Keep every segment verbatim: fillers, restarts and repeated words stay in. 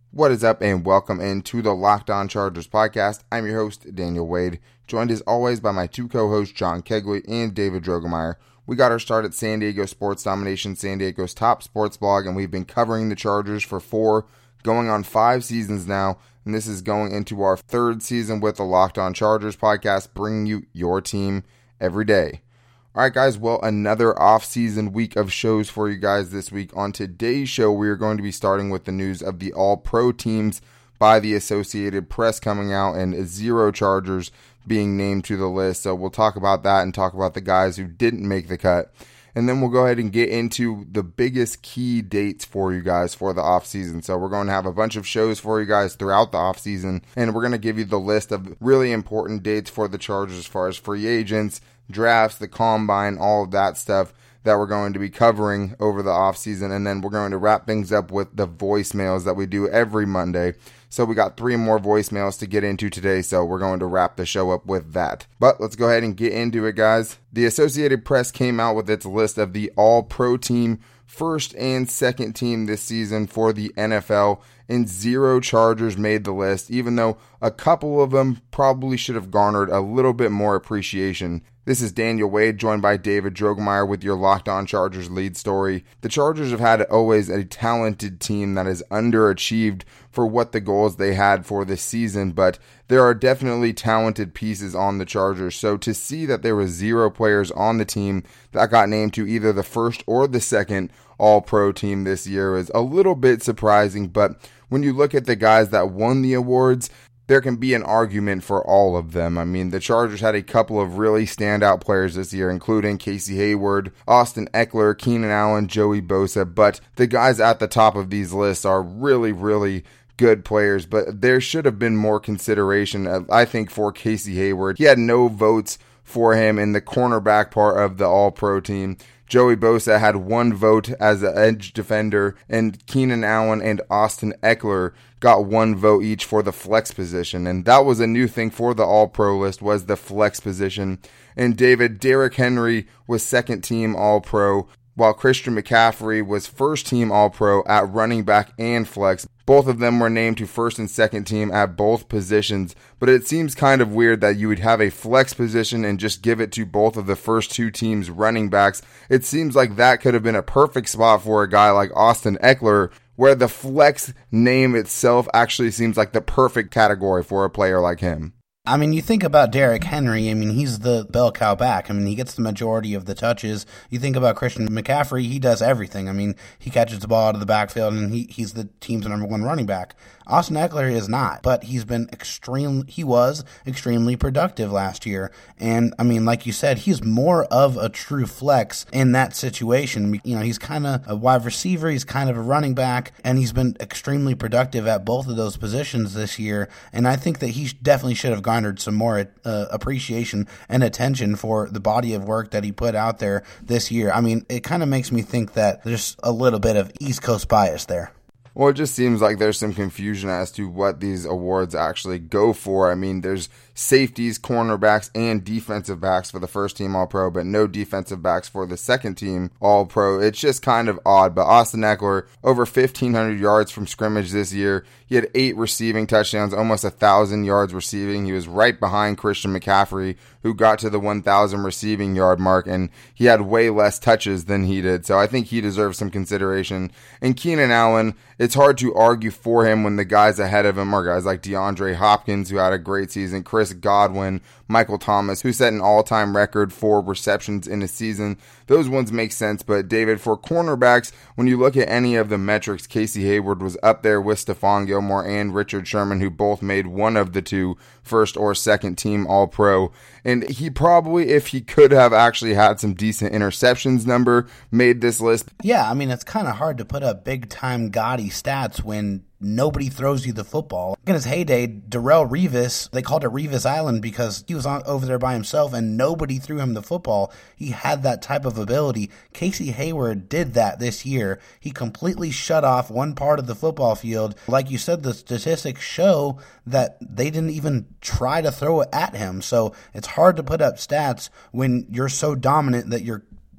What is up, and welcome into the Locked On Chargers podcast. I'm your host, Daniel Wade, joined as always by my two co-hosts, John Kegley and David Drogemeyer. We got our start at San Diego Sports Domination, San Diego's top sports blog, and we've been covering the Chargers for four, going on five seasons now, and this is going into our third season with the Locked On Chargers podcast, bringing you your team every day. Alright guys, well, another off-season week of shows for you guys this week. On today's show, we are going to be starting with the news of the All-Pro teams by the Associated Press coming out and zero Chargers being named to the list. So we'll talk about that and talk about the guys who didn't make the cut. And then we'll go ahead and get into the biggest key dates for you guys for the offseason. So we're going to have a bunch of shows for you guys throughout the offseason, and we're going to give you the list of really important dates for the Chargers as far as free agents, drafts, the combine, all of that stuff that we're going to be covering over the offseason. And then we're going to wrap things up with the voicemails that we do every Monday. So we got three more voicemails to get into today, so we're going to wrap the show up with that. But let's go ahead and get into it, guys. The Associated Press came out with its list of the All-Pro team, first and second team this season for the N F L, and zero Chargers made the list, even though a couple of them probably should have garnered a little bit more appreciation. This is Daniel Wade, joined by David Drogemeyer with your Locked On Chargers lead story. The Chargers have had always a talented team that has underachieved for what the goals they had for this season, but there are definitely talented pieces on the Chargers. So to see that there were zero players on the team that got named to either the first or the second All-Pro team this year is a little bit surprising, but when you look at the guys that won the awards, there can be an argument for all of them. I mean, the Chargers had a couple of really standout players this year, including Casey Hayward, Austin Ekeler, Keenan Allen, Joey Bosa, but the guys at the top of these lists are really, really good players, but there should have been more consideration, I think, for Casey Hayward. He had no votes for him in the cornerback part of the All-Pro team. Joey Bosa had one vote as an edge defender, and Keenan Allen and Austin Ekeler got one vote each for the flex position, and that was a new thing for the All-Pro list, was the flex position. And David, Derrick Henry was second team All-Pro, while Christian McCaffrey was first team All-Pro at running back and flex. Both of them were named to first and second team at both positions, but it seems kind of weird that you would have a flex position and just give it to both of the first two teams' running backs. It seems like that could have been a perfect spot for a guy like Austin Ekeler, where the flex name itself actually seems like the perfect category for a player like him. I mean, you think about Derrick Henry, I mean, he's the bell cow back. I mean, he gets the majority of the touches. You think about Christian McCaffrey, he does everything. I mean, he catches the ball out of the backfield, and he, he's the team's number one running back. Austin Ekeler is not, but he's been extreme. He was extremely productive last year. And, I mean, like you said, he's more of a true flex in that situation. You know, he's kind of a wide receiver, he's kind of a running back, and he's been extremely productive at both of those positions this year. And I think that he definitely should have garnered some more uh, appreciation and attention for the body of work that he put out there this year. I mean, it kind of makes me think that there's a little bit of East Coast bias there. Well, it just seems like there's some confusion as to what these awards actually go for. I mean, there's safeties, cornerbacks, and defensive backs for the first team All-Pro, but no defensive backs for the second team All-Pro. It's just kind of odd, but Austin Ekeler, over fifteen hundred yards from scrimmage this year. He had eight receiving touchdowns, almost one thousand yards receiving. He was right behind Christian McCaffrey, who got to the one thousand receiving yard mark, and he had way less touches than he did. So I think he deserves some consideration. And Keenan Allen, it's hard to argue for him when the guys ahead of him are guys like DeAndre Hopkins, who had a great season, Chris Godwin, Michael Thomas, who set an all-time record for receptions in a season. Those ones make sense, but David, for cornerbacks, when you look at any of the metrics, Casey Hayward was up there with Stephon Gilmore and Richard Sherman, who both made one of the two first or second team All-Pro. And he probably, if he could have actually had some decent interceptions number, made this list. Yeah, I mean, it's kind of hard to put up big-time gaudy stats when nobody throws you the football. In his heyday, Darrelle Revis, they called it Revis Island because he was on, over there by himself and nobody threw him the football. He had that type of ability. Casey Hayward did that this year. He completely shut off one part of the football field. Like you said, the statistics show that they didn't even try to throw it at him. So it's hard to put up stats when you're so dominant that you're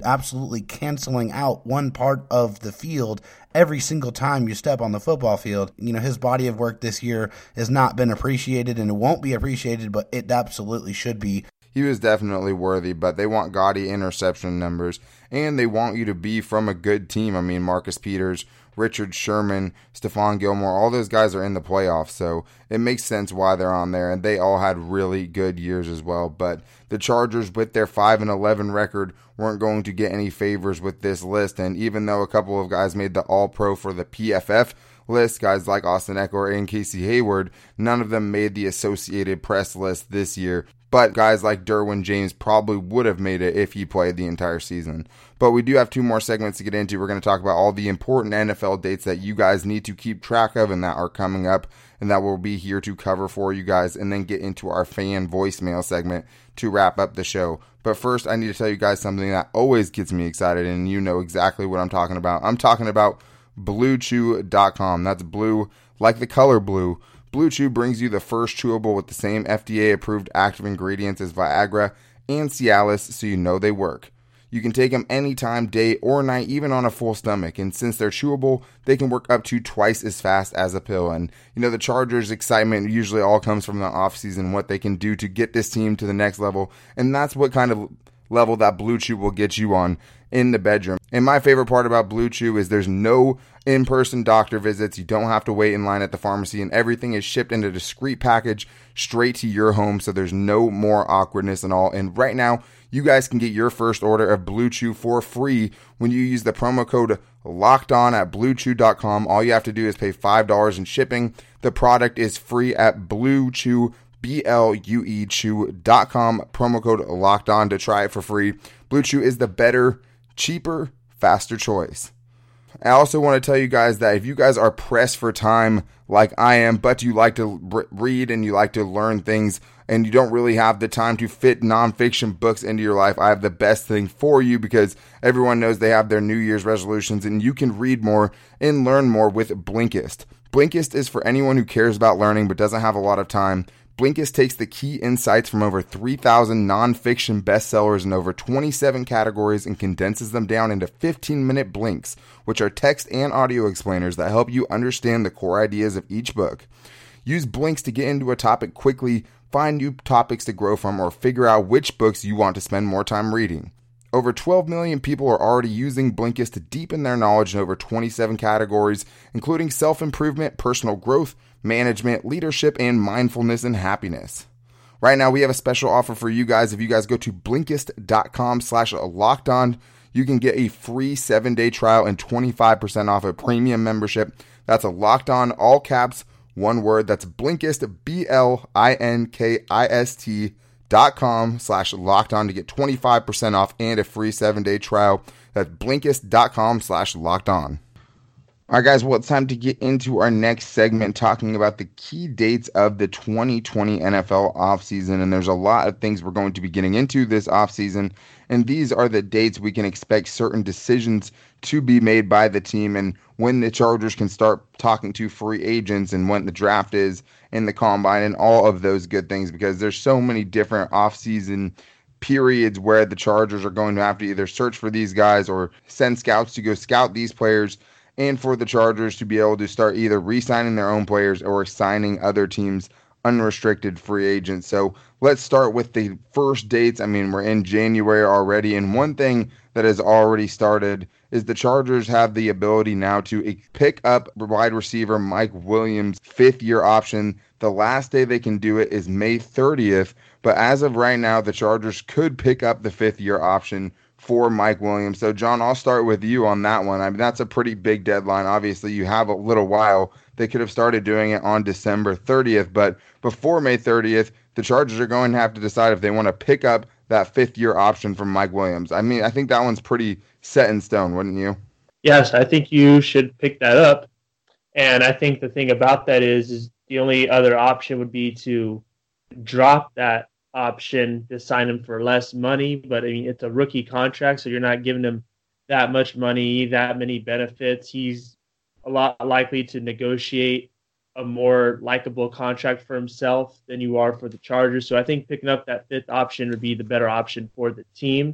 absolutely canceling out one part of the field every single time you step on the football field. You know, his body of work this year has not been appreciated, and it won't be appreciated, but it absolutely should be. He was definitely worthy, but they want gaudy interception numbers, and they want you to be from a good team. I mean, Marcus Peters, Richard Sherman, Stephon Gilmore, all those guys are in the playoffs, so it makes sense why they're on there, and they all had really good years as well. But the Chargers, with their five and eleven record, weren't going to get any favors with this list, and even though a couple of guys made the All-Pro for the P F F list, guys like Austin Eckler and Casey Hayward, none of them made the Associated Press list this year. But guys like Derwin James probably would have made it if he played the entire season. But we do have two more segments to get into. We're going to talk about all the important N F L dates that you guys need to keep track of and that are coming up and that we'll be here to cover for you guys, and then get into our fan voicemail segment to wrap up the show. But first, I need to tell you guys something that always gets me excited, and you know exactly what I'm talking about. I'm talking about blue chew dot com. That's blue like the color blue. Blue Chew brings you the first chewable with the same F D A-approved active ingredients as Viagra and Cialis, so you know they work. You can take them anytime, day or night, even on a full stomach, and since they're chewable, they can work up to twice as fast as a pill. And, you know, the Chargers' excitement usually all comes from the offseason, what they can do to get this team to the next level, and that's what kind of level that Blue Chew will get you on in the bedroom. And my favorite part about Blue Chew is there's no in-person doctor visits. You don't have to wait in line at the pharmacy, and everything is shipped in a discreet package straight to your home, so there's no more awkwardness and all. And right now, you guys can get your first order of Blue Chew for free when you use the promo code LOCKEDON at blue chew dot com. All you have to do is pay five dollars in shipping. The product is free at Blue Chew, B L U E chew dot com. Promo code LOCKEDON to try it for free. Blue Chew is the better, cheaper, faster choice. I also want to tell you guys that if you guys are pressed for time like I am, but you like to r- read and you like to learn things and you don't really have the time to fit nonfiction books into your life, I have the best thing for you, because everyone knows they have their New Year's resolutions, and you can read more and learn more with Blinkist. Blinkist is for anyone who cares about learning but doesn't have a lot of time. Blinkist takes the key insights from over three thousand nonfiction bestsellers in over twenty-seven categories and condenses them down into fifteen-minute blinks, which are text and audio explainers that help you understand the core ideas of each book. Use blinks to get into a topic quickly, find new topics to grow from, or figure out which books you want to spend more time reading. Over twelve million people are already using Blinkist to deepen their knowledge in over twenty-seven categories, including self-improvement, personal growth, management, leadership, and mindfulness and happiness. Right now, we have a special offer for you guys. If you guys go to Blinkist dot com slash locked on, you can get a free seven-day trial and twenty-five percent off a premium membership. That's a Locked On, all caps, one word. That's Blinkist, B L I N K I S T dot com slash locked on to get twenty-five percent off and a free seven-day trial. That's Blinkist dot com slash locked on. All right, guys, well, it's time to get into our next segment talking about the key dates of the twenty twenty N F L offseason. And there's a lot of things we're going to be getting into this offseason. And these are the dates we can expect certain decisions to be made by the team, and when the Chargers can start talking to free agents, and when the draft is, and the combine, and all of those good things, because there's so many different offseason periods where the Chargers are going to have to either search for these guys or send scouts to go scout these players, and for the Chargers to be able to start either re-signing their own players or signing other teams' unrestricted free agents. So let's start with the first dates. I mean, we're in January already, and one thing that has already started is the Chargers have the ability now to pick up wide receiver Mike Williams' fifth-year option. The last day they can do it is May thirtieth, but as of right now, the Chargers could pick up the fifth-year option for Mike Williams. So, John, I'll start with you on that one. I mean, that's a pretty big deadline. Obviously, you have a little while. They could have started doing it on December thirtieth, but before May thirtieth, the Chargers are going to have to decide if they want to pick up that fifth-year option from Mike Williams. I mean, I think that one's pretty set in stone, wouldn't you? Yes, I think you should pick that up. And I think the thing about that is, is the only other option would be to drop that option to sign him for less money. But, I mean, it's a rookie contract, so you're not giving him that much money, that many benefits. He's a lot likely to negotiate a more likable contract for himself than you are for the Chargers. So I think picking up that fifth option would be the better option for the team.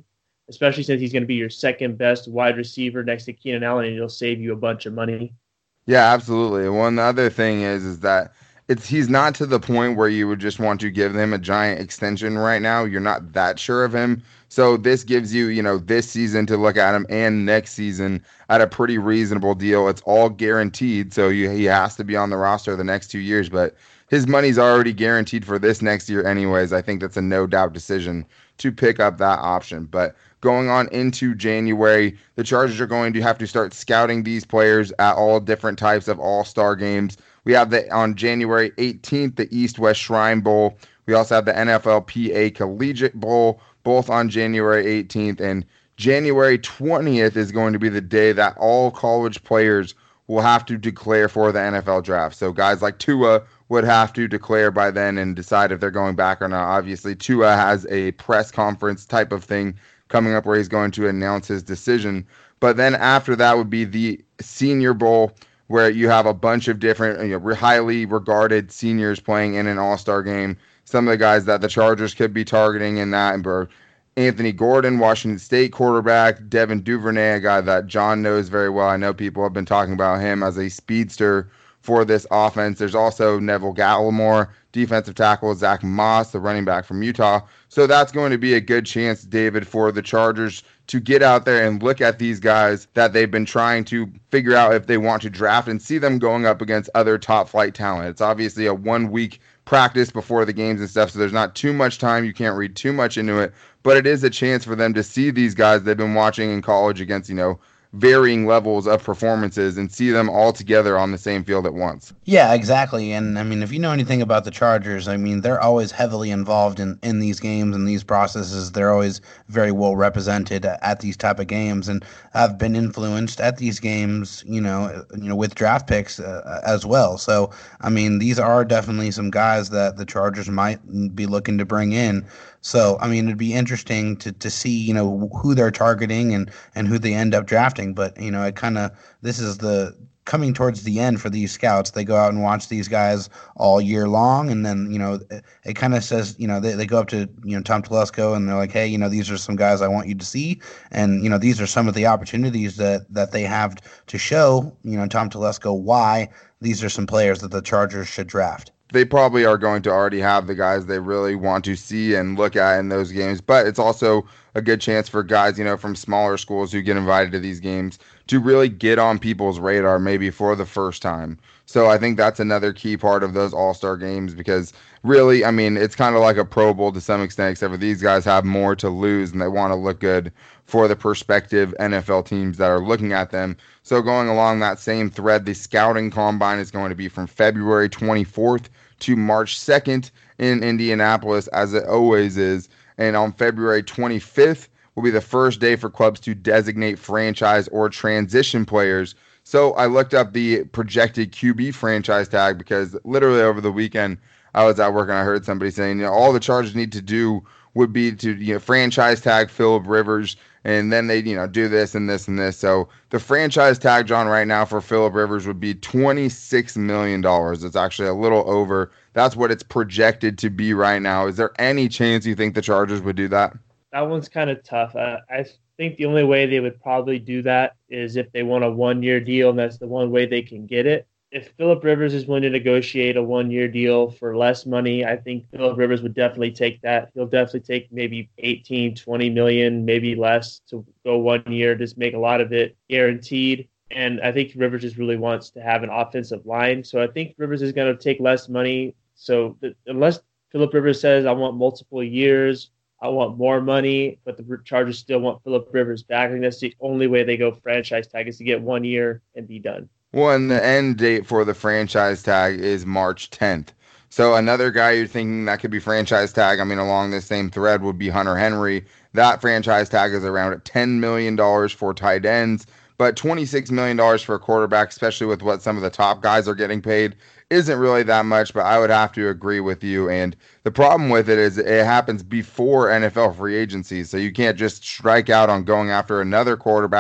especially since he's going to be your second best wide receiver next to Keenan Allen, and he'll save you a bunch of money. Yeah, absolutely. One other thing is is that it's he's not to the point where you would just want to give him a giant extension right now. You're not that sure of him. So this gives you, you know, this season to look at him and next season at a pretty reasonable deal. It's all guaranteed, so you, he has to be on the roster the next two years, but his money's already guaranteed for this next year anyways. I think that's a no-doubt decision to pick up that option. But going on into January, the Chargers are going to have to start scouting these players at all different types of all-star games. We have the on January eighteenth, the East-West Shrine Bowl. We also have the N F L P A Collegiate Bowl, both on January eighteenth. And January twentieth is going to be the day that all college players will have to declare for the N F L draft. So guys like Tua would have to declare by then and decide if they're going back or not. Obviously, Tua has a press conference type of thing coming up where he's going to announce his decision. But then after that would be the Senior Bowl, where you have a bunch of different, you know, highly regarded seniors playing in an all-star game. Some of the guys that the Chargers could be targeting in that are Anthony Gordon, Washington State quarterback, Devin Duvernay, a guy that John knows very well. I know people have been talking about him as a speedster for this offense. There's also Neville Gallimore, defensive tackle, Zach Moss, the running back from Utah. So that's going to be a good chance, David, for the Chargers to get out there and look at these guys that they've been trying to figure out if they want to draft and see them going up against other top flight talent. It's obviously a one week practice before the games and stuff, so there's not too much time. You can't read too much into it, but it is a chance for them to see these guys they've been watching in college against, you know, varying levels of performances and see them all together on the same field at once. Yeah, exactly. And I mean, if you know anything about the Chargers, I mean, they're always heavily involved in, in these games and these processes. They're always very well represented at, at these type of games and have been influenced at these games, you know, you know, with draft picks uh, as well. So, I mean, these are definitely some guys that the Chargers might be looking to bring in. So, I mean, it'd be interesting to, to see, you know, who they're targeting and, and who they end up drafting. But, you know, it kind of, this is the coming towards the end for these scouts. They go out and watch these guys all year long. And then, you know, it, it kind of says, you know, they, they go up to, you know, Tom Telesco and they're like, hey, you know, these are some guys I want you to see. And, you know, these are some of the opportunities that, that they have to show, you know, Tom Telesco why these are some players that the Chargers should draft. They probably are going to already have the guys they really want to see and look at in those games, but it's also a good chance for guys, you know, from smaller schools who get invited to these games to really get on people's radar maybe for the first time. So I think that's another key part of those all-star games because really, I mean, it's kind of like a Pro Bowl to some extent, except for these guys have more to lose and they want to look good for the prospective N F L teams that are looking at them. So going along that same thread, the scouting combine is going to be from February twenty-fourth to March second in Indianapolis, as it always is. And on February twenty-fifth will be the first day for clubs to designate franchise or transition players. So I looked up the projected Q B franchise tag because literally over the weekend I was at work and I heard somebody saying, you know, all the Chargers need to do would be to, you know, franchise tag Phillip Rivers, and then they, you know, do this and this and this. So the franchise tag, John, right now for Phillip Rivers would be twenty-six million dollars. It's actually a little over. That's what it's projected to be right now. Is there any chance you think the Chargers would do that? That one's kind of tough. Uh, I think the only way they would probably do that is if they want a one-year deal, and that's the one way they can get it. If Phillip Rivers is willing to negotiate a one-year deal for less money, I think Phillip Rivers would definitely take that. He'll definitely take maybe eighteen, twenty million, maybe less to go one year, just make a lot of it guaranteed. And I think Rivers just really wants to have an offensive line. So I think Rivers is going to take less money. So the, unless Phillip Rivers says, I want multiple years, I want more money, but the Chargers still want Phillip Rivers back, I think that's the only way they go franchise tag is to get one year and be done. Well, and the end date for the franchise tag is March tenth. So another guy you're thinking that could be franchise tag, I mean, along this same thread would be Hunter Henry. That franchise tag is around ten million dollars for tight ends, but twenty-six million dollars for a quarterback, especially with what some of the top guys are getting paid, isn't really that much, but I would have to agree with you. And the problem with it is it happens before N F L free agency, so you can't just strike out on going after another quarterback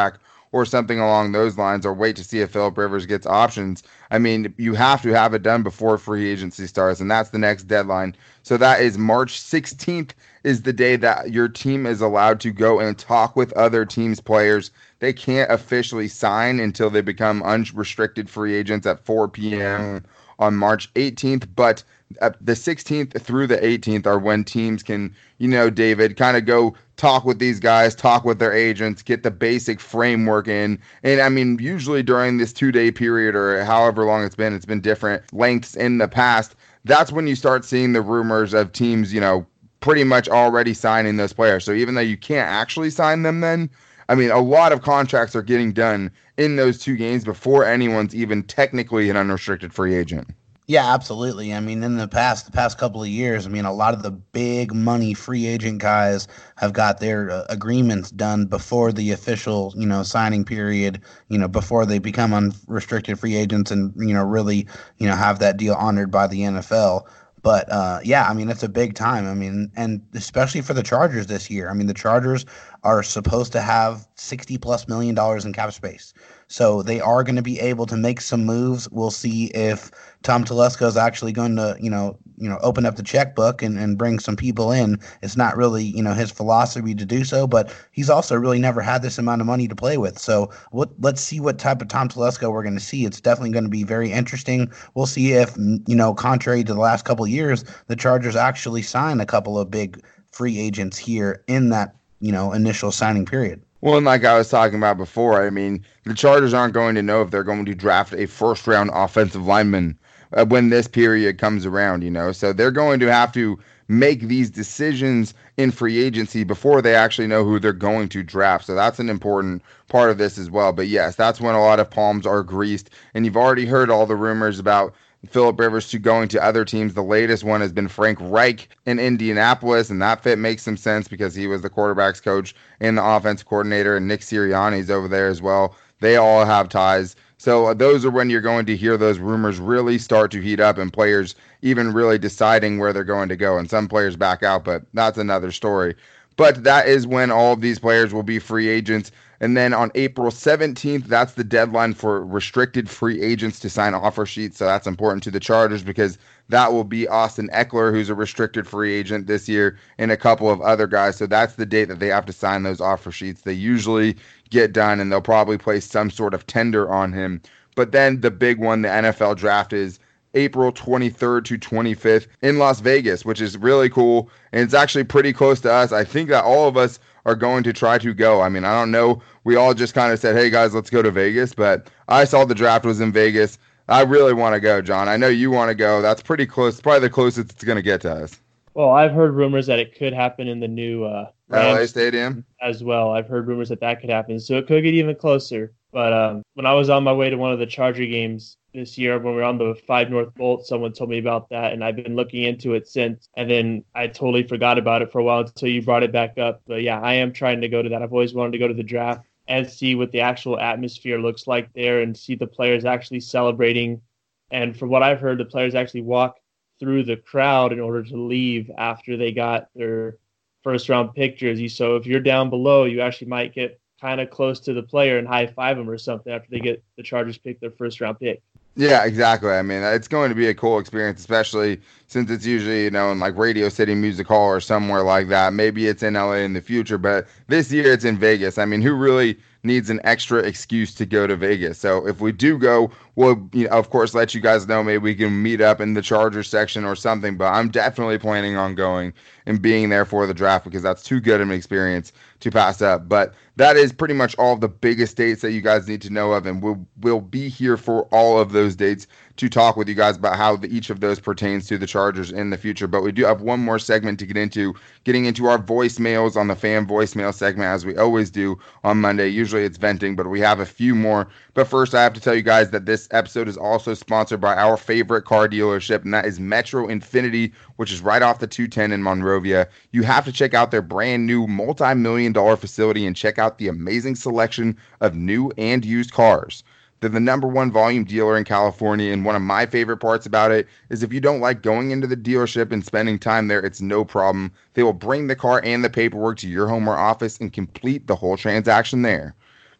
or something along those lines, or wait to see if Philip Rivers gets options. I mean, you have to have it done before free agency starts, and that's the next deadline. So that is March sixteenth is the day that your team is allowed to go and talk with other teams' players. They can't officially sign until they become unrestricted free agents at four p.m. on March eighteenth, but the sixteenth through the eighteenth are when teams can, you know, David, kind of go talk with these guys, talk with their agents, get the basic framework in. And I mean, usually during this two-day period or however long it's been, it's been different lengths in the past. That's when you start seeing the rumors of teams, you know, pretty much already signing those players. So even though you can't actually sign them then, I mean, a lot of contracts are getting done in those two games before anyone's even technically an unrestricted free agent. Yeah, absolutely. I mean, in the past, the past couple of years, I mean, a lot of the big money free agent guys have got their uh, agreements done before the official, you know, signing period, you know, before they become unrestricted free agents and, you know, really, you know, have that deal honored by the N F L. But, uh, yeah, I mean, it's a big time. I mean, and especially for the Chargers this year. I mean, the Chargers are supposed to have sixty plus million dollars in cap space. So they are going to be able to make some moves. We'll see if Tom Telesco is actually going to, you know, you know, open up the checkbook and, and bring some people in. It's not really, you know, his philosophy to do so, but he's also really never had this amount of money to play with. So what, let's see what type of Tom Telesco we're going to see. It's definitely going to be very interesting. We'll see if, you know, contrary to the last couple of years, the Chargers actually sign a couple of big free agents here in that, you know, initial signing period. Well, and like I was talking about before, I mean, the Chargers aren't going to know if they're going to draft a first-round offensive lineman uh, when this period comes around, you know. So they're going to have to make these decisions in free agency before they actually know who they're going to draft. So that's an important part of this as well. But yes, that's when a lot of palms are greased. And you've already heard all the rumors about Philip Rivers to going to other teams. The latest one has been Frank Reich in Indianapolis, and that fit makes some sense because he was the quarterback's coach and the offense coordinator, and Nick Sirianni's over there as well. They all have ties. So uh, those are when you're going to hear those rumors really start to heat up and players even really deciding where they're going to go. And some players back out, but that's another story. But that is when all of these players will be free agents. And then on April seventeenth, that's the deadline for restricted free agents to sign offer sheets. So that's important to the Chargers because that will be Austin Eckler, who's a restricted free agent this year, and a couple of other guys. So that's the date that they have to sign those offer sheets. They usually get done, and they'll probably place some sort of tender on him. But then the big one, the N F L draft, is April twenty-third to twenty-fifth in Las Vegas, which is really cool. And it's actually pretty close to us. I think that all of us are going to try to go. I mean, I don't know. We all just kind of said, hey, guys, let's go to Vegas. But I saw the draft was in Vegas. I really want to go, John. I know you want to go. That's pretty close. Probably the closest it's going to get to us. Well, I've heard rumors that it could happen in the new uh, L A Stadium as well. I've heard rumors that that could happen. So it could get even closer. But um, when I was on my way to one of the Charger games this year, when we were on the five North Bolt, someone told me about that, and I've been looking into it since. And then I totally forgot about it for a while until you brought it back up. But yeah, I am trying to go to that. I've always wanted to go to the draft and see what the actual atmosphere looks like there and see the players actually celebrating. And from what I've heard, the players actually walk through the crowd in order to leave after they got their first round pick jersey. So if you're down below, you actually might get kind of close to the player and high five them or something after they get the Chargers pick their first round pick. Yeah, exactly. I mean, it's going to be a cool experience, especially since it's usually, you know, in like Radio City Music Hall or somewhere like that. Maybe it's in L A in the future, but this year it's in Vegas. I mean, who really needs an extra excuse to go to Vegas? So if we do go, we'll, you know, of course, let you guys know. Maybe we can meet up in the Chargers section or something, but I'm definitely planning on going and being there for the draft because that's too good of an experience to pass up. But that is pretty much all of the biggest dates that you guys need to know of, and we'll, we'll be here for all of those dates to talk with you guys about how the, each of those pertains to the Chargers in the future. But we do have one more segment to get into, getting into our voicemails on the fan voicemail segment, as we always do on Monday. Usually it's venting, but we have a few more. But first, I have to tell you guys that this episode is also sponsored by our favorite car dealership, and that is Metro Infinity, which is right off the two ten in Monrovia. You have to check out their brand new multi-million dollar facility and check out the amazing selection of new and used cars. They're the number one volume dealer in California, and one of my favorite parts about it is if you don't like going into the dealership and spending time there, it's no problem. They will bring the car and the paperwork to your home or office and complete the whole transaction there.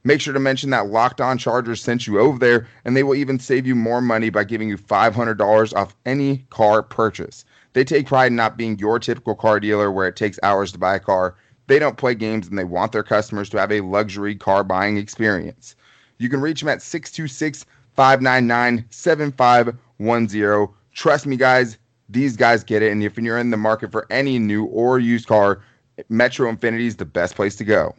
Make sure to mention that Locked On Chargers sent you over there, and they will even save you more money by giving you five hundred dollars off any car purchase. They take pride in not being your typical car dealer where it takes hours to buy a car. They don't play games, and they want their customers to have a luxury car buying experience. You can reach them at six two six, five nine nine, seven five one zero. Trust me, guys, these guys get it, and if you're in the market for any new or used car, Metro Infinity is the best place to go.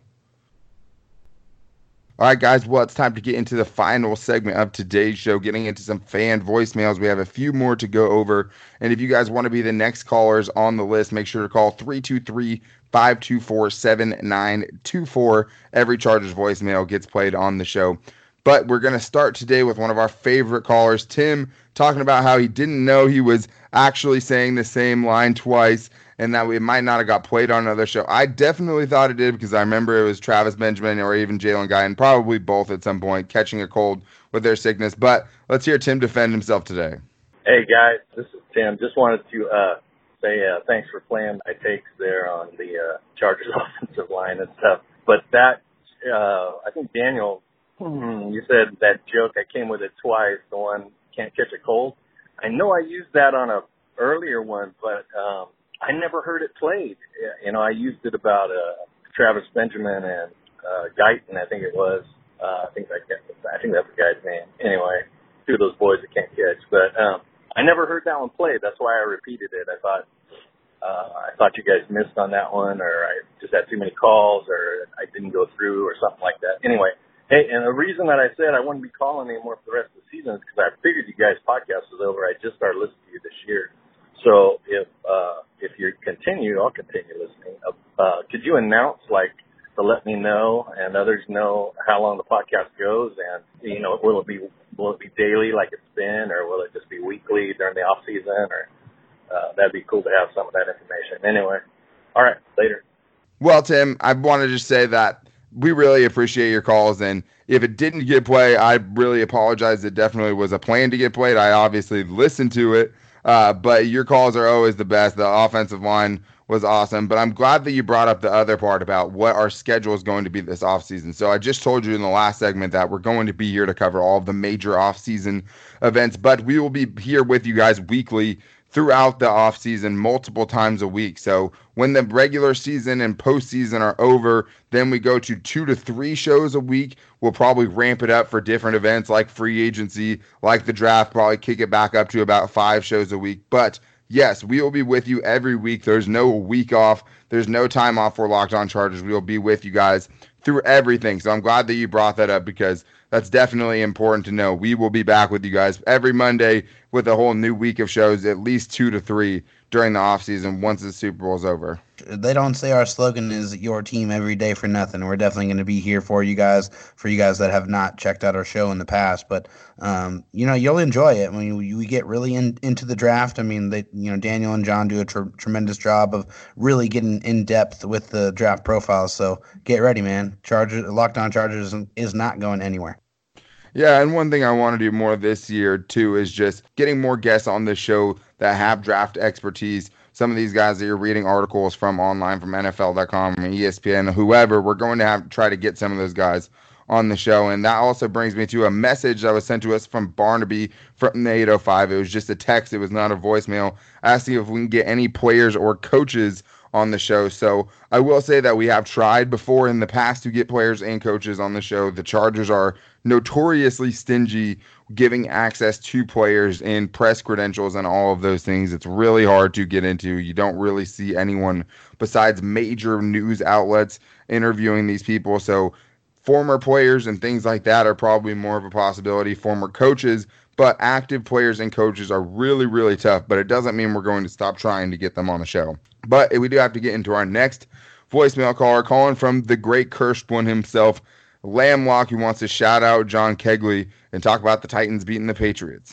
All right, guys, well, it's time to get into the final segment of today's show, getting into some fan voicemails. We have a few more to go over, and if you guys want to be the next callers on the list, make sure to call three two three, five two four, seven nine two four. Every Chargers voicemail gets played on the show. But we're going to start today with one of our favorite callers, Tim, talking about how he didn't know he was actually saying the same line twice, and that it might not have got played on another show. I definitely thought it did because I remember it was Travis Benjamin or even Jalen Guy, and probably both at some point, catching a cold with their sickness. But let's hear Tim defend himself today. Hey, guys, this is Tim. Just wanted to uh, say uh, thanks for playing my takes there on the uh, Chargers offensive line and stuff. But that, uh, I think, Daniel, you said that joke, I came with it twice, the one, can't catch a cold. I know I used that on a earlier one, but um, I never heard it played. You know, I used it about uh, Travis Benjamin and uh, Guyton, I think it was. Uh, I think I, I think that's the guy's name. Anyway, two of those boys that can't catch. But um, I never heard that one played. That's why I repeated it. I thought uh, I thought you guys missed on that one, or I just had too many calls, or I didn't go through, or something like that. Anyway, hey, and the reason that I said I wouldn't be calling anymore for the rest of the season is because I figured you guys' podcast was over. I just started listening to you this year. So if uh, if you continue, I'll continue listening. Uh, could you announce, like, to let me know and others know how long the podcast goes, and you know, will it be will it be daily like it's been, or will it just be weekly during the off season? Or uh, that'd be cool to have some of that information. Anyway, all right, later. Well, Tim, I wanted to say that we really appreciate your calls, and if it didn't get played, I really apologize. It definitely was a plan to get played. I obviously listened to it. Uh, but your calls are always the best. The offensive line was awesome. But I'm glad that you brought up the other part about what our schedule is going to be this offseason. So I just told you in the last segment that we're going to be here to cover all of the major offseason events. But we will be here with you guys weekly throughout the offseason, multiple times a week. So when the regular season and postseason are over, then we go to two to three shows a week. We'll probably ramp it up for different events like free agency, like the draft, probably kick it back up to about five shows a week. But yes, we will be with you every week. There's no week off. There's no time off for Locked On Chargers. We will be with you guys through everything. So I'm glad that you brought that up because that's definitely important to know. We will be back with you guys every Monday with a whole new week of shows, at least two to three during the offseason once the Super Bowl is over. They don't say our slogan is your team every day for nothing. We're definitely going to be here for you guys, for you guys that have not checked out our show in the past. But, um, you know, you'll enjoy it when we, we get really in, into the draft. I mean, they, you know, Daniel and John do a tr- tremendous job of really getting in depth with the draft profiles. So get ready, man. Chargers, Locked On Chargers is not going anywhere. Yeah, and one thing I want to do more this year, too, is just getting more guests on this show that have draft expertise. Some of these guys that you're reading articles from online, from N F L dot com, from E S P N, whoever, we're going to have try to get some of those guys on the show. And that also brings me to a message that was sent to us from Barnaby from the eight oh five. It was just a text. It was not a voicemail, asking if we can get any players or coaches on the show. So I will say that we have tried before in the past to get players and coaches on the show. The Chargers are notoriously stingy giving access to players in press credentials and all of those things. It's really hard to get into. You don't really see anyone besides major news outlets interviewing these people. So former players and things like that are probably more of a possibility. Former coaches, but active players and coaches are really, really tough. But it doesn't mean we're going to stop trying to get them on the show. But we do have to get into our next voicemail caller, calling from the great cursed one himself, Lamlock, who wants to shout out John Kegley and talk about the Titans beating the Patriots.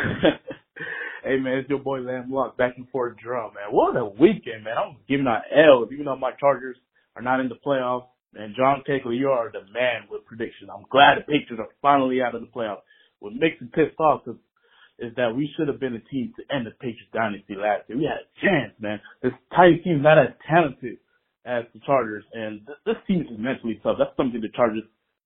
Hey, man, it's your boy Lamlock back and forth drum, man. What a weekend, man. I'm giving out L's, even though my Chargers are not in the playoffs. And John Kegley, you are the man with predictions. I'm glad the Patriots are finally out of the playoffs. What makes me pissed off is, is that we should have been a team to end the Patriots dynasty last year. We had a chance, man. This Titans team is not as talented as the Chargers, and th- this team is mentally tough. That's something the Chargers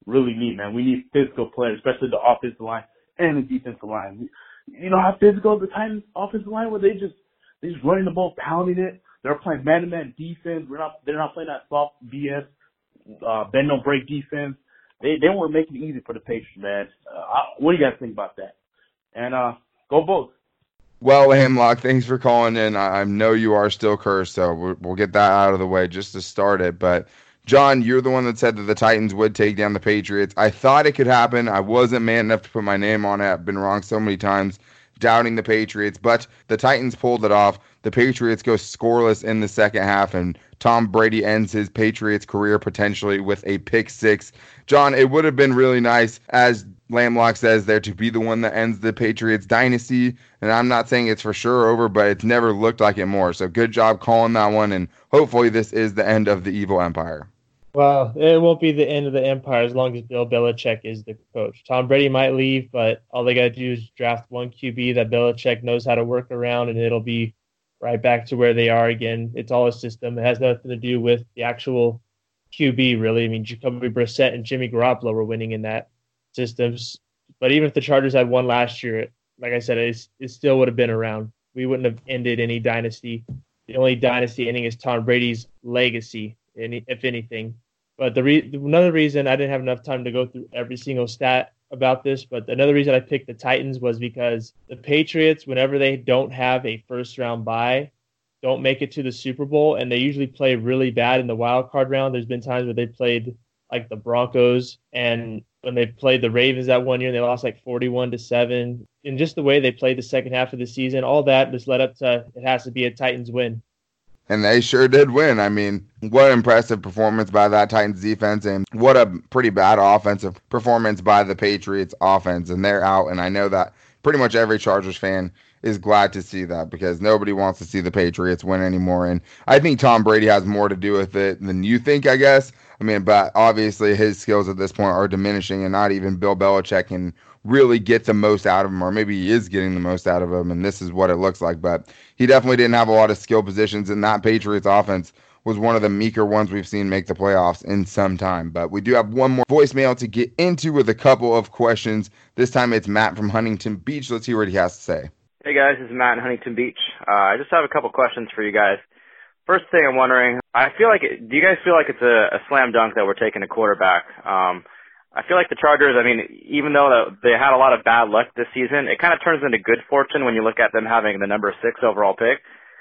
really need, man. We need physical players, especially the offensive line and the defensive line. You know how physical the Titans offensive line where they just they just running the ball, pounding it. They're playing man-to-man defense. We're not. They're not playing that soft B S, uh, bend don't break defense. They they weren't making it easy for the Patriots, man. Uh, I, what do you guys think about that? And uh, go Bulls. Well, Hemlock, thanks for calling in. I, I know you are still cursed, so we'll, we'll get that out of the way just to start it. But John, you're the one that said that the Titans would take down the Patriots. I thought it could happen. I wasn't man enough to put my name on it. I've been wrong so many times doubting the Patriots, but the Titans pulled it off. The Patriots go scoreless in the second half, and Tom Brady ends his Patriots career potentially with a pick six. John, it would have been really nice, as Lamlock says there, to be the one that ends the Patriots dynasty, and I'm not saying it's for sure over, but it's never looked like it more. So good job calling that one, and hopefully this is the end of the evil empire. Well, it won't be the end of the empire as long as Bill Belichick is the coach. Tom Brady might leave, but all they got to do is draft one Q B that Belichick knows how to work around, and it'll be right back to where they are again. It's all a system. It has nothing to do with the actual Q B, really. I mean, Jacoby Brissett and Jimmy Garoppolo were winning in that systems. But even if the Chargers had won last year, like I said, it, it still would have been around. We wouldn't have ended any dynasty. The only dynasty ending is Tom Brady's legacy, any, if anything. But the re- another reason I didn't have enough time to go through every single stat about this, but another reason I picked the Titans was because the Patriots, whenever they don't have a first-round bye, don't make it to the Super Bowl, and they usually play really bad in the wild card round. There's been times where they played like the Broncos, and when they played the Ravens that one year, they lost like forty-one to seven. And just the way they played the second half of the season, all that just led up to it has to be a Titans win. And they sure did win. I mean, what an impressive performance by that Titans defense, and what a pretty bad offensive performance by the Patriots offense. And they're out, and I know that pretty much every Chargers fan is glad to see that, because nobody wants to see the Patriots win anymore. And I think Tom Brady has more to do with it than you think, I guess. I mean, but obviously his skills at this point are diminishing, and not even Bill Belichick can really get the most out of him, or maybe he is getting the most out of him, and this is what it looks like. But he definitely didn't have a lot of skill positions, and that Patriots offense was one of the meeker ones we've seen make the playoffs in some time. But we do have one more voicemail to get into with a couple of questions. This time it's Matt from Huntington Beach. Let's hear what he has to say. Hey guys, this is Matt in Huntington Beach. Uh, I just have a couple questions for you guys. First thing I'm wondering, I feel like, it, do you guys feel like it's a, a slam dunk that we're taking a quarterback? Um, I feel like the Chargers, I mean, even though they had a lot of bad luck this season, it kind of turns into good fortune when you look at them having the number six overall pick.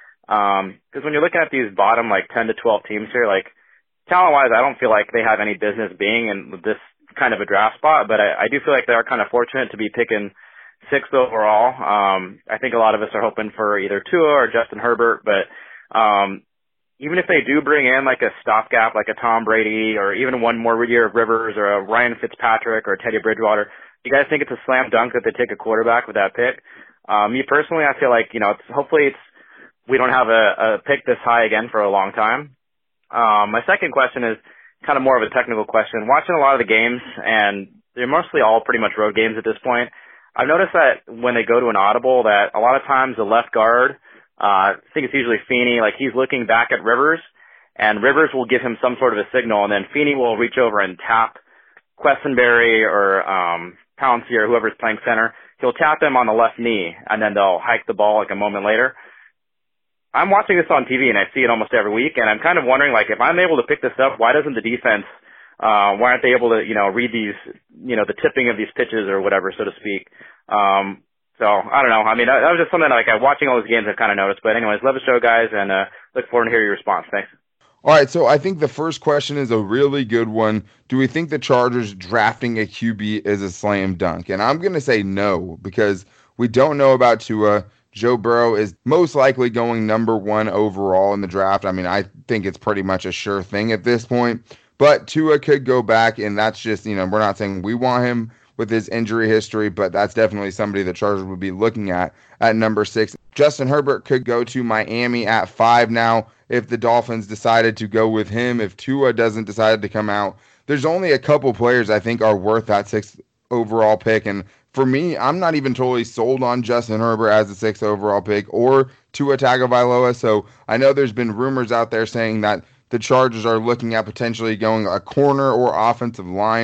Um, cause when you're looking at these bottom like ten to twelve teams here, like talent-wise, I don't feel like they have any business being in this kind of a draft spot, but I, I do feel like they are kind of fortunate to be picking sixth overall. Um, I think a lot of us are hoping for either Tua or Justin Herbert, but, um, even if they do bring in like a stopgap, like a Tom Brady, or even one more year of Rivers, or a Ryan Fitzpatrick, or a Teddy Bridgewater, you guys think it's a slam dunk that they take a quarterback with that pick? Um, me personally, I feel like, you know, it's, hopefully it's, we don't have a, a pick this high again for a long time. Um, my second question is kind of more of a technical question. Watching a lot of the games, and they're mostly all pretty much road games at this point, I've noticed that when they go to an audible, that a lot of times the left guard, Uh, I think it's usually Feeney, like he's looking back at Rivers, and Rivers will give him some sort of a signal, and then Feeney will reach over and tap Quessenberry or um, Pouncey or whoever's playing center. He'll tap them on the left knee, and then they'll hike the ball like a moment later. I'm watching this on T V, and I see it almost every week, and I'm kind of wondering, like, if I'm able to pick this up, why doesn't the defense, uh, why aren't they able to, you know, read these, you know, the tipping of these pitches or whatever, so to speak? Um, So, I don't know. I mean, that, that was just something that, like, watching all those games I've kind of noticed. But anyways, love the show, guys, and uh, look forward to hearing your response. Thanks. All right, so I think the first question is a really good one. Do we think the Chargers drafting a Q B is a slam dunk? And I'm going to say no, because we don't know about Tua. Joe Burrow is most likely going number one overall in the draft. I mean, I think it's pretty much a sure thing at this point. But Tua could go back, and that's just, you know, we're not saying we want him with his injury history, but that's definitely somebody the Chargers would be looking at at number six. Justin Herbert could go to Miami at five now if the Dolphins decided to go with him. If Tua doesn't decide to come out, there's only a couple players I think are worth that sixth overall pick. And for me, I'm not even totally sold on Justin Herbert as a sixth overall pick or Tua Tagovailoa. So I know there's been rumors out there saying that the Chargers are looking at potentially going a corner or offensive line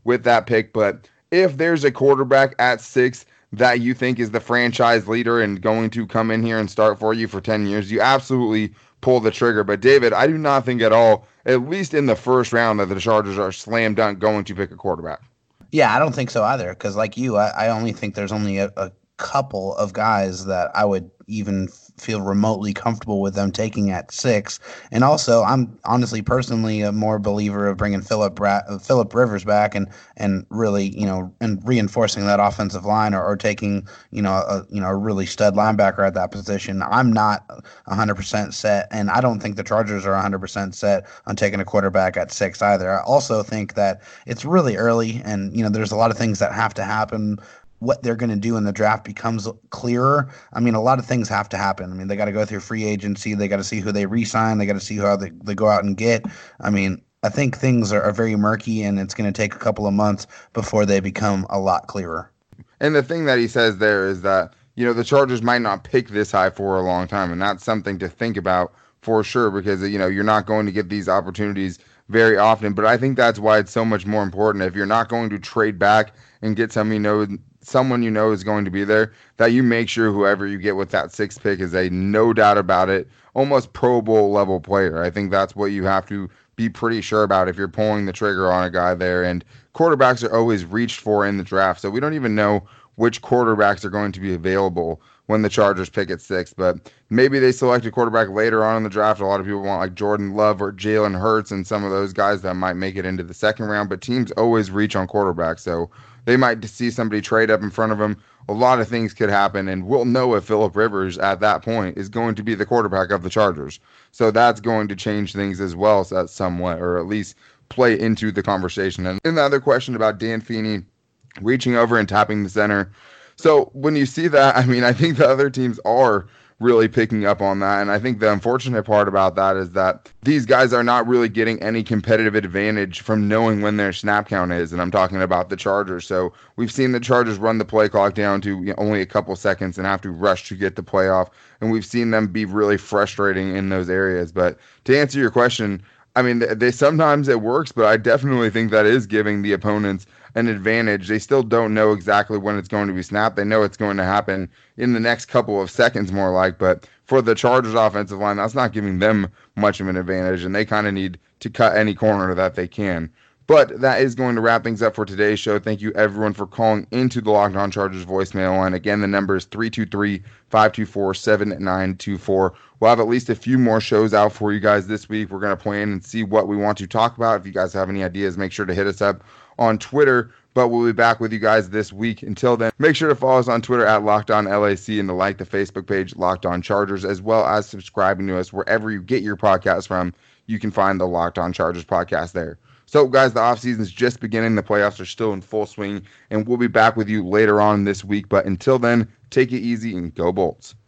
with that pick. But if there's a quarterback at six that you think is the franchise leader and going to come in here and start for you for ten years, you absolutely pull the trigger. But David, I do not think at all, at least in the first round, that the Chargers are slam dunk going to pick a quarterback. Yeah, I don't think so either. Because like you, I, I only think there's only a, a couple of guys that I would even feel remotely comfortable with them taking at six. And also, I'm honestly personally a more believer of bringing Philip Bra- Philip Rivers back and and really, you know, and reinforcing that offensive line, or, or taking, you know, a you know a really stud linebacker at that position. I'm not one hundred percent set, and I don't think the Chargers are one hundred percent set on taking a quarterback at six either. I also think that it's really early, and you know, there's a lot of things that have to happen. What they're going to do in the draft becomes clearer. I mean, a lot of things have to happen. I mean, they got to go through free agency. They got to see who they re-sign. They got to see how they, they go out and get. I mean, I think things are, are very murky, and it's going to take a couple of months before they become a lot clearer. And the thing that he says there is that, you know, the Chargers might not pick this high for a long time, and that's something to think about for sure, because, you know, you're not going to get these opportunities very often. But I think that's why it's so much more important, if you're not going to trade back and get some, you know, someone you know is going to be there, that you make sure whoever you get with that sixth pick is a no doubt about it, almost Pro Bowl level player. I think that's what you have to be pretty sure about if you're pulling the trigger on a guy there. And quarterbacks are always reached for in the draft, so we don't even know which quarterbacks are going to be available when the Chargers pick at six. But maybe they select a quarterback later on in the draft. A lot of people want like Jordan Love or Jalen Hurts and some of those guys that might make it into the second round, but teams always reach on quarterbacks, so they might see somebody trade up in front of them. A lot of things could happen, and we'll know if Philip Rivers at that point is going to be the quarterback of the Chargers. So that's going to change things as well, so somewhat, or at least play into the conversation. And then the other question about Dan Feeney reaching over and tapping the center. So when you see that, I mean, I think the other teams are really picking up on that. And I think the unfortunate part about that is that these guys are not really getting any competitive advantage from knowing when their snap count is. And I'm talking about the Chargers. So we've seen the Chargers run the play clock down to, you know, only a couple seconds and have to rush to get the playoff. And we've seen them be really frustrating in those areas. But to answer your question, I mean, they sometimes it works, but I definitely think that is giving the opponents an advantage. They still don't know exactly when it's going to be snapped. They know it's going to happen in the next couple of seconds, more like. But for the Chargers offensive line, that's not giving them much of an advantage, and they kind of need to cut any corner that they can. But that is going to wrap things up for today's show. Thank you, everyone, for calling into the Locked On Chargers voicemail line. Again, the number is three two three, five two four, seven nine two four. We'll have at least a few more shows out for you guys this week. We're going to plan and see what we want to talk about. If you guys have any ideas, make sure to hit us up on Twitter. But we'll be back with you guys this week. Until then, make sure to follow us on Twitter at Locked On L A C and to like the Facebook page Locked On Chargers, as well as subscribing to us wherever you get your podcasts from. You can find the Locked On Chargers podcast there. So, guys, the offseason is just beginning. The playoffs are still in full swing, and we'll be back with you later on this week. But until then, take it easy and go Bolts.